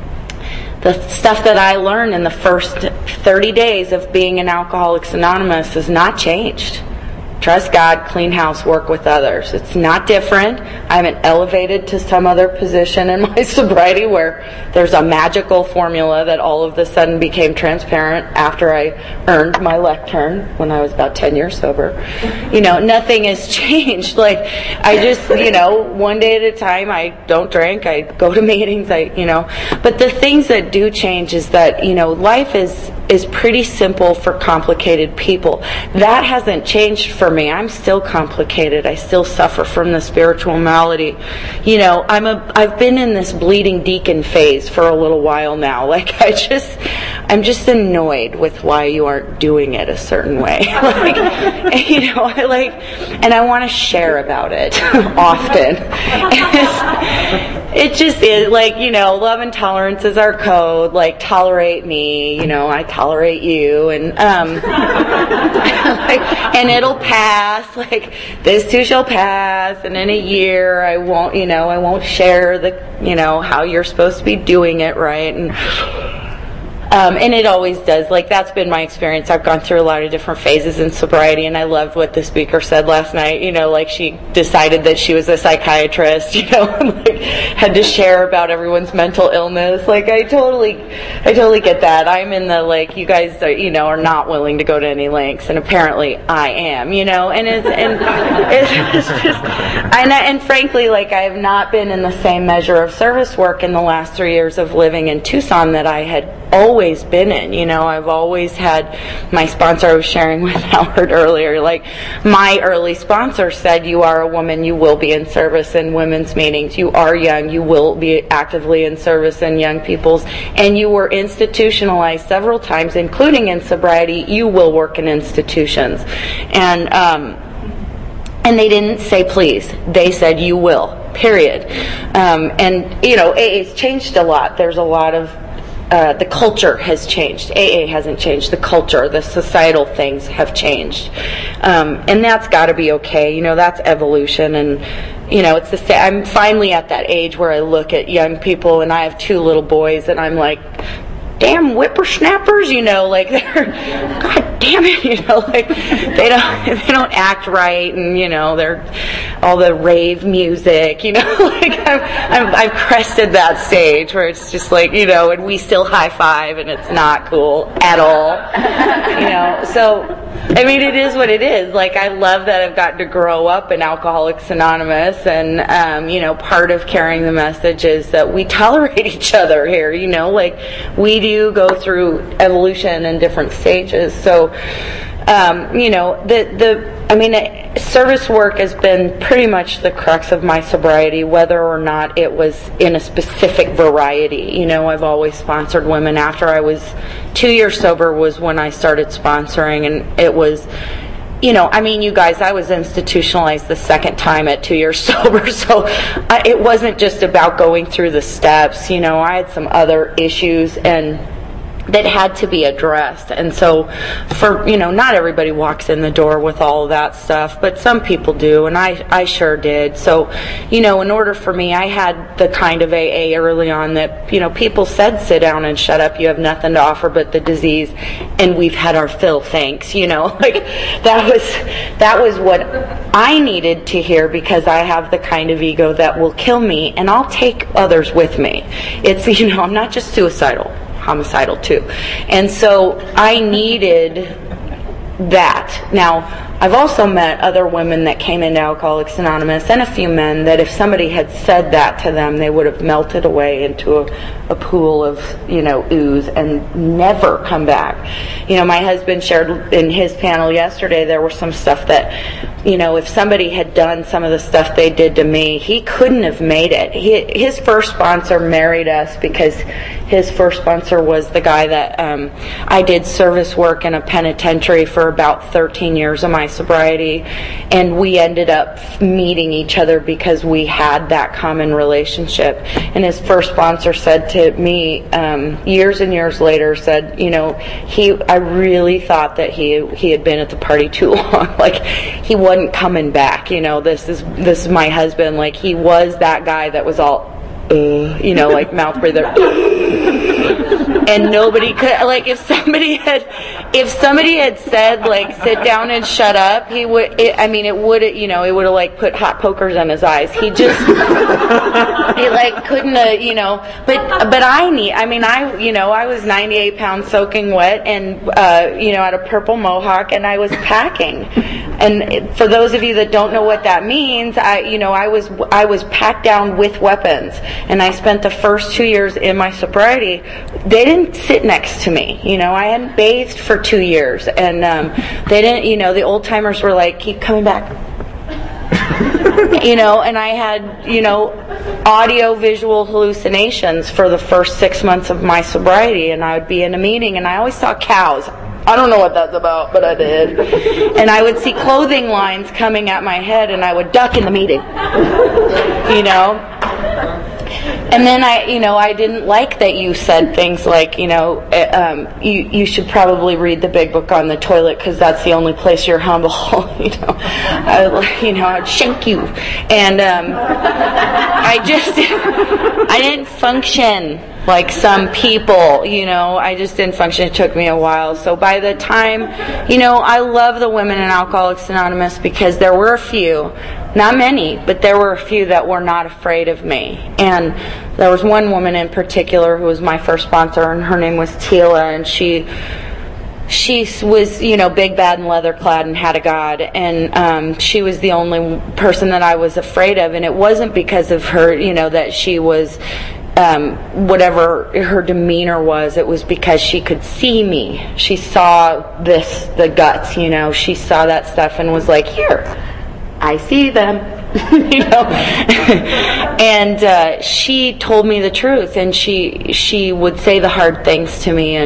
Speaker 4: the stuff that I learned in the first 30 days of being in Alcoholics Anonymous has not changed. Trust God, clean house, work with others. It's not different. I haven't elevated to some other position in my sobriety where there's a magical formula that all of a sudden became transparent after I earned my lectern when I was about 10 years sober. You know, nothing has changed. Like, I just, you know, one day at a time, I don't drink, I go to meetings, you know. But the things that do change is that, you know, life is pretty simple for complicated people. That hasn't changed for me. I'm still complicated. I still suffer from the spiritual malady. You know, I've been in this bleeding deacon phase for a little while now. Like, I'm just annoyed with why you aren't doing it a certain way. Like, you know, and I want to share about it often. It just is, like, you know, love and tolerance is our code. Like, tolerate me, you know, I tolerate you, and like, and it'll pass. Like, this too shall pass, and in a year I won't share the, you know, how you're supposed to be doing it right. And And it always does. Like, that's been my experience. I've gone through a lot of different phases in sobriety, and I loved what the speaker said last night. You know, like, she decided that she was a psychiatrist, you know, and like had to share about everyone's mental illness. Like, I totally get that. I'm in the, like, you guys are, you know, are not willing to go to any lengths, and apparently I am, you know, and it's just, and frankly, like, I have not been in the same measure of service work in the last 3 years of living in Tucson that I had always been in. You know, I've always had my sponsor. I was sharing with Howard earlier, like, my early sponsor said, you are a woman, you will be in service in women's meetings. You are young, you will be actively in service in young people's, and you were institutionalized several times, including in sobriety. You will work in institutions. And they didn't say please. They said you will, period. And, you know, AA's changed a lot. There's a lot of, the culture has changed. AA hasn't changed. The culture, the societal things have changed. And that's got to be okay. You know, that's evolution. And, you know, it's the same. I'm finally at that age where I look at young people, and I have 2 little boys, and I'm like, damn whippersnappers, you know, like, they're, God damn it, you know, like, they don't act right, and, you know, they're all the rave music, you know, like, I've crested that stage where it's just like, you know, and we still high five, and it's not cool at all, you know. So, I mean, it is what it is. Like, I love that I've gotten to grow up in Alcoholics Anonymous, and, you know, part of carrying the message is that we tolerate each other here, you know, like, we do go through evolution in different stages. So, you know, service work has been pretty much the crux of my sobriety, whether or not it was in a specific variety. You know, I've always sponsored women. After I was 2 years sober was when I started sponsoring, and it was, you know, I mean, you guys, I was institutionalized the second time at 2 years sober, so it wasn't just about going through the steps. You know, I had some other issues and that had to be addressed. And so, for, you know, not everybody walks in the door with all of that stuff, but some people do, and I sure did. So, you know, in order for me, I had the kind of AA early on that, you know, people said, sit down and shut up, you have nothing to offer but the disease, and we've had our fill, thanks, you know. Like, that was what I needed to hear, because I have the kind of ego that will kill me, and I'll take others with me. It's, you know, I'm not just suicidal, homicidal too. And so I needed that. Now, I've also met other women that came into Alcoholics Anonymous, and a few men, that if somebody had said that to them, they would have melted away into a pool of, you know, ooze and never come back. You know, my husband shared in his panel yesterday, there was some stuff that, you know, if somebody had done some of the stuff they did to me, he couldn't have made it. His first sponsor married us because his first sponsor was the guy that I did service work in a penitentiary for about 13 years of my sobriety, and we ended up meeting each other because we had that common relationship. And his first sponsor said to me years and years later, said, you know, I really thought that he had been at the party too long. Like, he wasn't coming back. You know, this is my husband. Like, he was that guy that was all you know, like mouth breather. And nobody could, like, if somebody had said, like, sit down and shut up, he would, it would have, like, put hot pokers in his eyes. He just, he, like, couldn't, you know, but I was 98 pounds soaking wet, and, you know, had a purple mohawk, and I was packing. And for those of you that don't know what that means, I was packed down with weapons, and I spent the first 2 years in my sobriety. They didn't sit next to me. You know, I hadn't bathed for 2 years, and they didn't. You know, the old timers were like, keep coming back. You know, and I had, you know, audio visual hallucinations for the first 6 months of my sobriety, and I would be in a meeting, and I always saw cows. I don't know what that's about, but I did. And I would see clothing lines coming at my head, and I would duck in the meeting. You know? And then I didn't like that you said things like, you know, you should probably read the big book on the toilet because that's the only place you're humble. You know, I'd shank you. And I didn't function. like some people, I just didn't function. It took me a while. So by the time, I love the women in Alcoholics Anonymous because there were a few, not many, but there were a few that were not afraid of me. And there was one woman in particular who was my first sponsor, and her name was Tila, and she was, big, bad, and leather clad and had a God, and she was the only person that I was afraid of, and it wasn't because of her, that she was whatever her demeanor was. It was because she could see me. She saw the guts, she saw that stuff and was like, here, I see them. And she told me the truth, and she would say the hard things to me,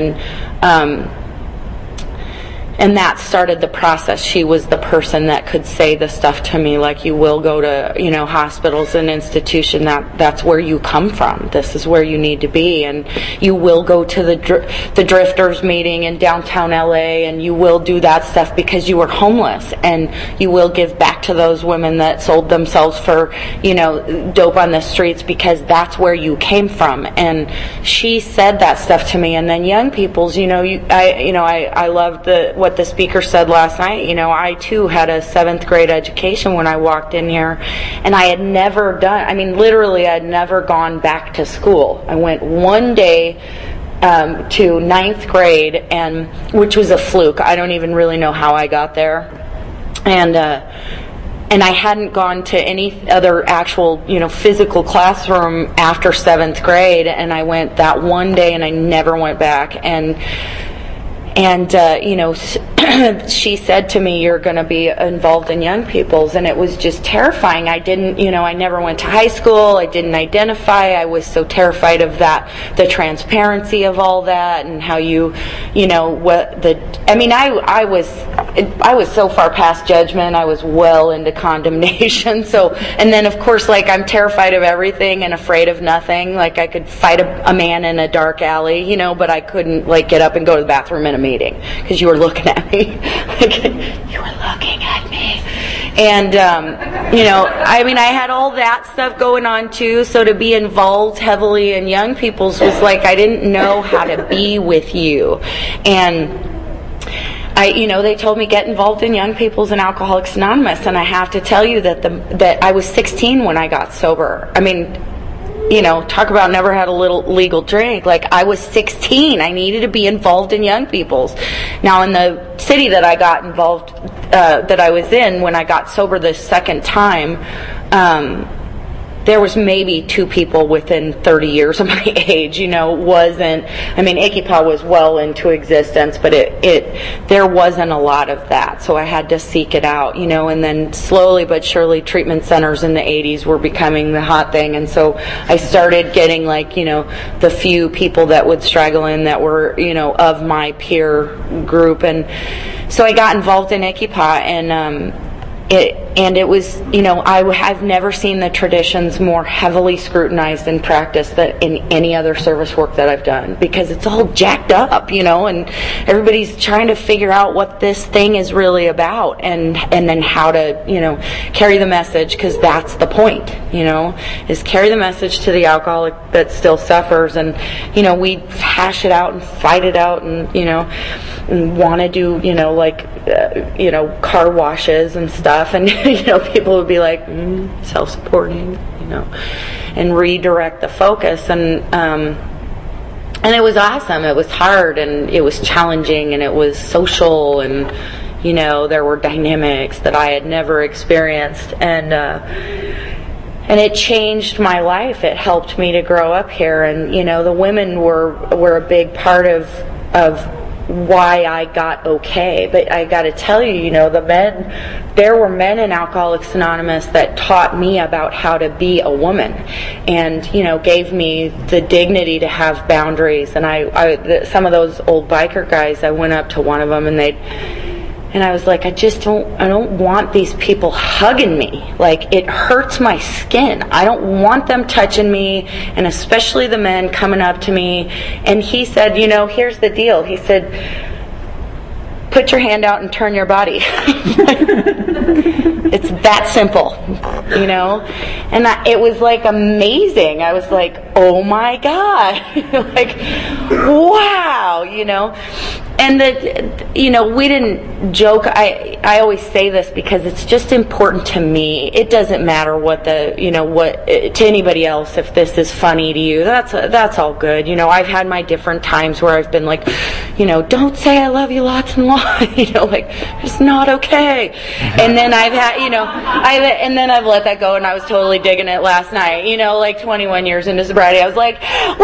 Speaker 4: and that started the process. She was the person that could say the stuff to me, like, you will go to, hospitals and institution. That's where you come from. This is where you need to be. And you will go to the Drifters meeting in downtown LA, and you will do that stuff because you were homeless. And you will give back to those women that sold themselves for, dope on the streets, because that's where you came from. And she said that stuff to me. And then young people's, I loved what the speaker said last night. I too had a 7th grade education when I walked in here, and I had never literally I had never gone back to school. I went one day to 9th grade, and which was a fluke. I don't even really know how I got there. And I hadn't gone to any other actual, physical classroom after 7th grade, and I went that one day and I never went back. And she said to me, you're going to be involved in young people's, and it was just terrifying. I didn't, I never went to high school. I didn't identify. I was so terrified of that, the transparency of all that, and how I was so far past judgment. I was well into condemnation. So, and then of course, I'm terrified of everything and afraid of nothing. Like, I could fight a man in a dark alley, but I couldn't get up and go to the bathroom in a meeting because you were looking at me. You were looking at me. And, I had all that stuff going on too. So to be involved heavily in young people's was like, I didn't know how to be with you. And they told me get involved in Young People's and Alcoholics Anonymous, and I have to tell you that I was 16 when I got sober. Talk about never had a legal drink. I was 16. I needed to be involved in Young People's. Now, in the city that I got involved, that I was in when I got sober the second time, there was maybe 2 people within 30 years of my age. Ikipa was well into existence, but there wasn't a lot of that. So I had to seek it out, and then slowly but surely treatment centers in the 80s were becoming the hot thing. And so I started getting the few people that would straggle in that were, of my peer group. And so I got involved in Ikipa, and it was, I've never seen the traditions more heavily scrutinized and practiced than in any other service work that I've done, because it's all jacked up, and everybody's trying to figure out what this thing is really about, and then how to, carry the message, because that's the point, is carry the message to the alcoholic that still suffers. And, we hash it out and fight it out, and, and want to do, car washes and stuff, and people would be like, self-supporting, and redirect the focus. And it was awesome. It was hard, and it was challenging, and it was social, and there were dynamics that I had never experienced, and it changed my life. It helped me to grow up here, and the women were a big part of why I got okay. But I got to tell you, there were men in Alcoholics Anonymous that taught me about how to be a woman, and gave me the dignity to have boundaries. And some of those old biker guys, I went up to one of them, and I was like, I don't want these people hugging me. It hurts my skin. I don't want them touching me, and especially the men coming up to me. And he said, here's the deal. He said, put your hand out and turn your body. It's that simple, you know? And it was like amazing. I was like, oh my God. Like, wow, you know? And that, you know, we didn't joke. I always say this because it's just important to me. It doesn't matter what to anybody else if this is funny to you. That's all good. You know, I've had my different times where I've been like, you know, don't say I love you lots and lots. You know, like, it's not okay. And then I've had, you know, and then I've let that go, and I was totally digging it last night. You know, like 21 years into sobriety, I was like,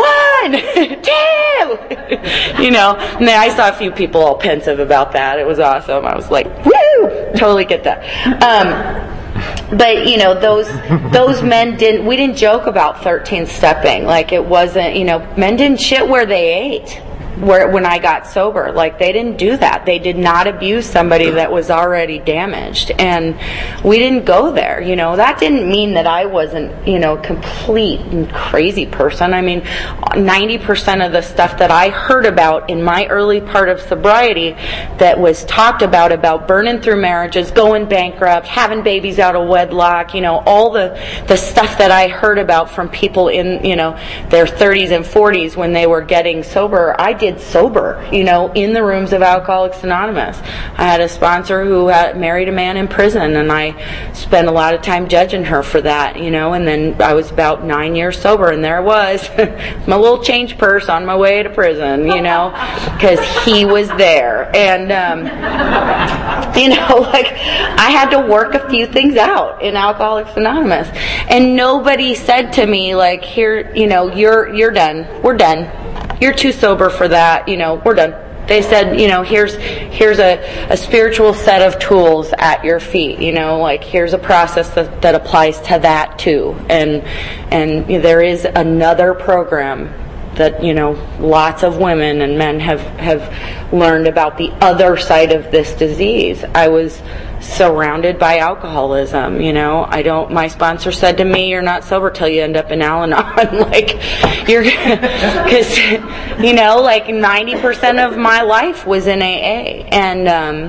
Speaker 4: 1, 2, you know. And then I saw a few people all pensive about that. It was awesome. I was like, woo, totally get that. But you know, those men we didn't joke about 13 stepping. Like, it wasn't, you know, men didn't shit where they ate. When I got sober, like, they didn't do that. They did not abuse somebody that was already damaged, and we didn't go there. You know, that didn't mean that I wasn't, you know, a complete and crazy person. I mean, 90% of the stuff that I heard about in my early part of sobriety that was talked about burning through marriages, going bankrupt, having babies out of wedlock, you know, all the stuff that I heard about from people in, you know, their 30s and 40s when they were getting sober, I did sober, you know, in the rooms of Alcoholics Anonymous. I had a sponsor who had married a man in prison, and I spent a lot of time judging her for that, you know, and then I was about 9 years sober, and there I was, my little change purse on my way to prison, you know, because he was there. And, you know, like, I had to work a few things out in Alcoholics Anonymous, and nobody said to me, like, here, you know, you're done, we're done. You're too sober for that, you know, we're done. They said, you know, here's a spiritual set of tools at your feet, you know, like, here's a process that applies to that too. And there is another program that, you know, lots of women and men have learned about the other side of this disease. I was surrounded by alcoholism, you know. My sponsor said to me, you're not sober till you end up in Al-Anon. Like, because, you know, like 90% of my life was in AA, and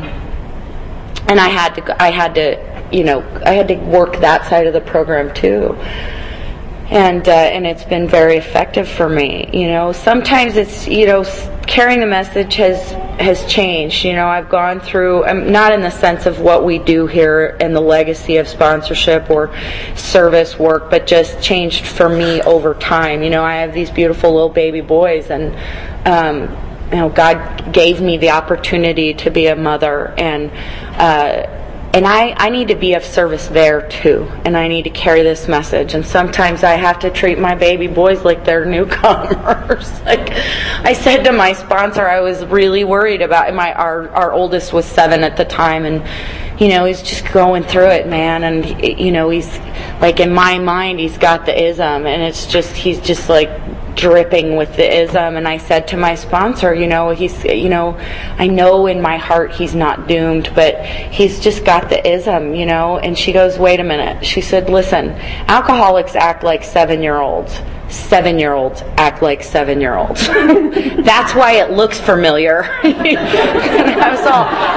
Speaker 4: I had to, you know, I had to work that side of the program too. And it's been very effective for me. You know, sometimes it's, you know, carrying the message has changed. You know, I've gone through, not in the sense of what we do here and the legacy of sponsorship or service work, but just changed for me over time. You know, I have these beautiful little baby boys, and you know, God gave me the opportunity to be a mother, and I need to be of service there too, and I need to carry this message. And sometimes I have to treat my baby boys like they're newcomers. Like, I said to my sponsor, I was really worried about our oldest was 7 at the time, and you know, he's just going through it, man. And you know, he's like, in my mind, he's got the ism, and he's just like dripping with the ism. And I said to my sponsor, you know, I know in my heart he's not doomed, but he's just got the ism, you know. And she goes, wait a minute. She said, listen, alcoholics act like 7-year-olds. 7-year-olds act like 7-year-olds. That's why it looks familiar. And I was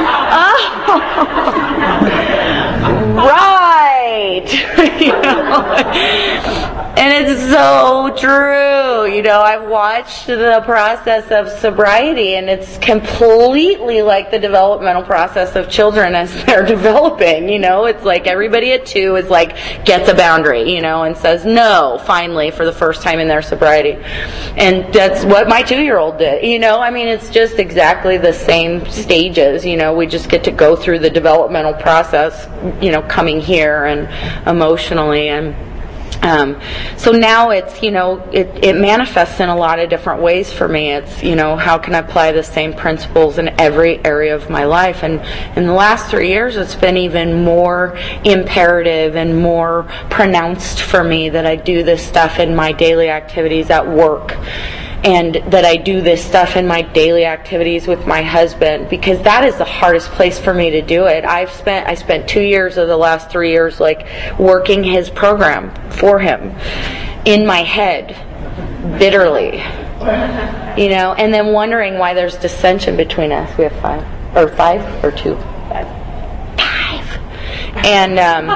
Speaker 4: all, right. You know? And it's so true. You know, I've watched the process of sobriety, and it's completely like the developmental process of children as they're developing. You know, it's like everybody at 2 is like, gets a boundary, you know, and says no, finally, for the first time in their sobriety. And that's what my 2-year-old did. You know, I mean, it's just exactly the same stages. You know, we just get to go through the developmental process, you know, coming here and emotionally. And so now it's, you know, it manifests in a lot of different ways for me. It's, you know, how can I apply the same principles in every area of my life? And in the last 3 years, it's been even more imperative and more pronounced for me that I do this stuff in my daily activities at work, and that I do this stuff in my daily activities with my husband, because that is the hardest place for me to do it. I spent 2 years of the last 3 years like working his program for him in my head, bitterly, you know, and then wondering why there's dissension between us. We have 5. or 5 or 2? 5. And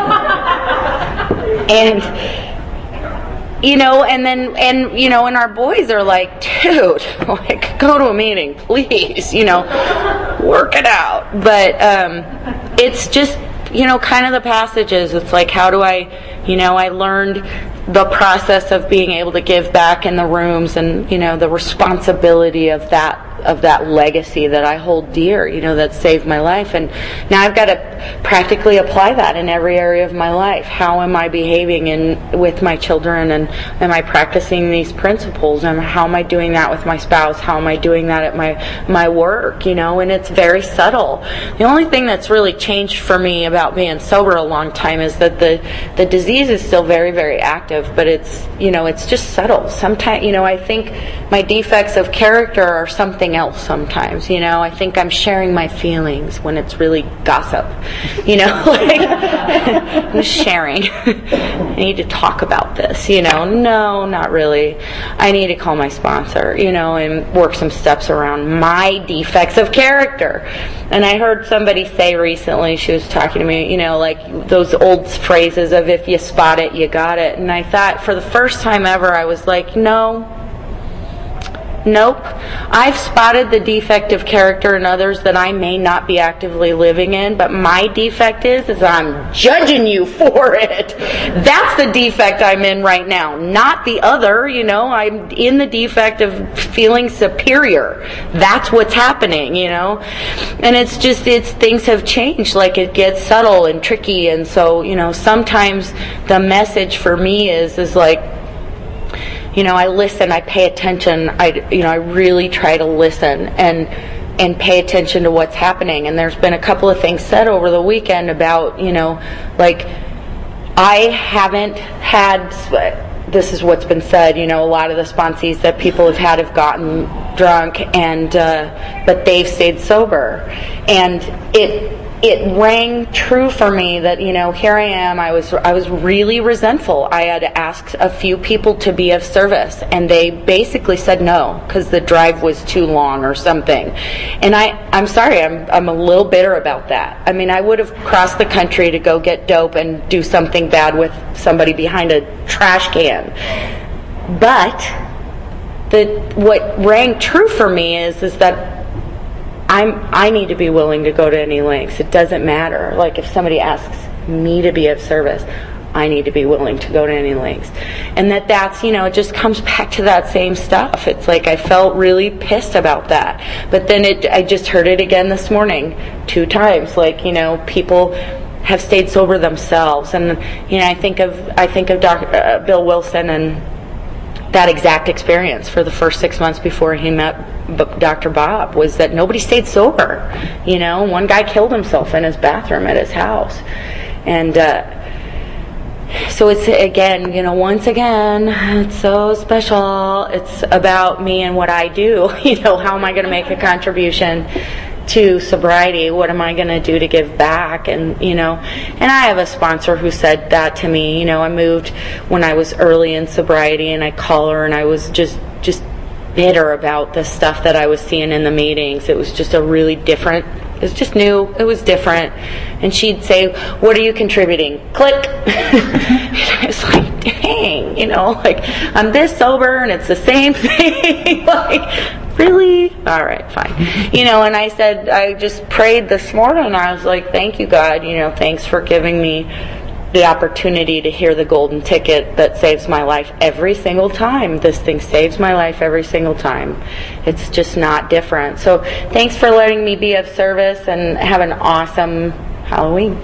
Speaker 4: and our boys are like, dude, like, go to a meeting, please, work it out. But it's just, kind of the passages. It's like, how do I learned the process of being able to give back in the rooms, and the responsibility of that legacy that I hold dear, that saved my life. And now I've got to practically apply that in every area of my life. How am I behaving with my children, and am I practicing these principles, and how am I doing that with my spouse? How am I doing that at my work? And it's very subtle. The only thing that's really changed for me about being sober a long time is that the disease is still very, very active, but it's it's just subtle. Sometimes I think my defects of character are something else. Sometimes I think I'm sharing my feelings when it's really gossip. Like I'm just sharing. I need to talk about this. No, not really. I need to call my sponsor. And work some steps around my defects of character. And I heard somebody say recently, she was talking to me, like those old phrases of if you spot it, you got it. And I thought for the first time ever, I was like, nope. I've spotted the defect of character in others that I may not be actively living in, but my defect is I'm judging you for it. That's the defect I'm in right now, not the other. I'm in the defect of feeling superior. That's what's happening, And it's things have changed. Like, it gets subtle and tricky, and so, sometimes the message for me is like, I listen, I pay attention, I really try to listen and pay attention to what's happening. And there's been a couple of things said over the weekend about, like, I haven't had, this is what's been said, a lot of the sponsees that people have gotten drunk, and but they've stayed sober. And it rang true for me that, here I am, I was really resentful. I had asked a few people to be of service, and they basically said no, because the drive was too long or something. And I'm sorry, I'm a little bitter about that. I mean, I would have crossed the country to go get dope and do something bad with somebody behind a trash can. But what rang true for me is that I need to be willing to go to any lengths. It doesn't matter. Like, if somebody asks me to be of service, I need to be willing to go to any lengths. And that's, it just comes back to that same stuff. It's like I felt really pissed about that. But then I just heard it again this morning 2 times. Like, people have stayed sober themselves. And, I think of Dr. Bill Wilson and that exact experience for the first 6 months before he met Dr. Bob, was that nobody stayed sober. One guy killed himself in his bathroom at his house. And so it's, again, once again, it's so special. It's about me and what I do. How am I going to make a contribution to sobriety? What am I going to do to give back? And and I have a sponsor who said that to me. I moved when I was early in sobriety, and I call her, and I was just bitter about the stuff that I was seeing in the meetings. It was just a really different, it was just new, it was different. And she'd say, what are you contributing? Click. And I was like, dang, like, I'm this sober and it's the same thing. Like, really? All right, fine. And I said, I just prayed this morning, and I was like, thank you, God, thanks for giving me the opportunity to hear the golden ticket that saves my life every single time. This thing saves my life every single time. It's just not different. So thanks for letting me be of service, and have an awesome Halloween.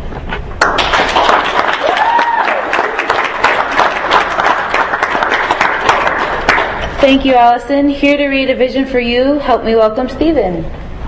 Speaker 1: Thank you, Allison. Here to read a vision for you, help me welcome Stephen.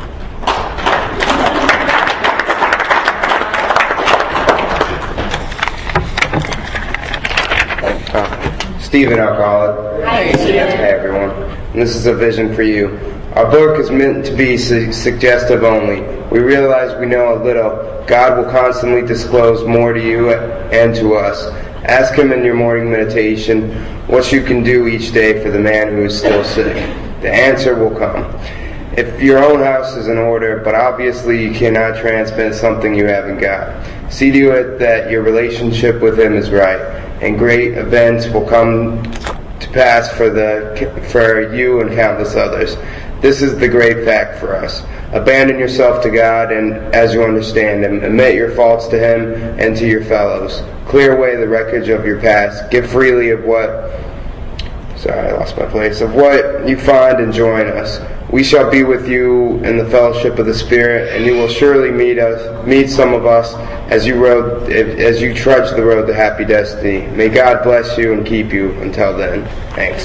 Speaker 5: Stephen, alcoholic.
Speaker 1: Hi.
Speaker 5: Hey, everyone. And this is a vision for you. Our book is meant to be suggestive only. We realize we know a little. God will constantly disclose more to you and to us. Ask Him in your morning meditation what you can do each day for the man who is still sick. The answer will come. If your own house is in order, but obviously you cannot transmit something you haven't got, see to it that your relationship with Him is right, and great events will come to pass for you and countless others. This is the great fact for us. Abandon yourself to God, and as you understand Him, admit your faults to Him and to your fellows. Clear away the wreckage of your past. Give freely of what you find, and join us. We shall be with you in the fellowship of the Spirit, and you will surely meet some of us as you trudge the road to happy destiny. May God bless you and keep you until then. Thanks.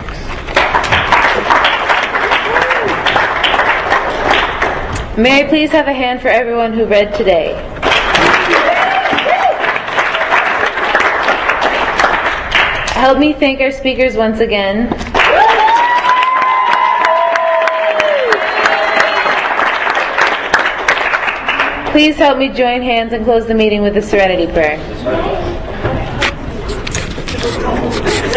Speaker 1: May I please have a hand for everyone who read today? Help me thank our speakers once again. Please help me join hands and close the meeting with the Serenity Prayer.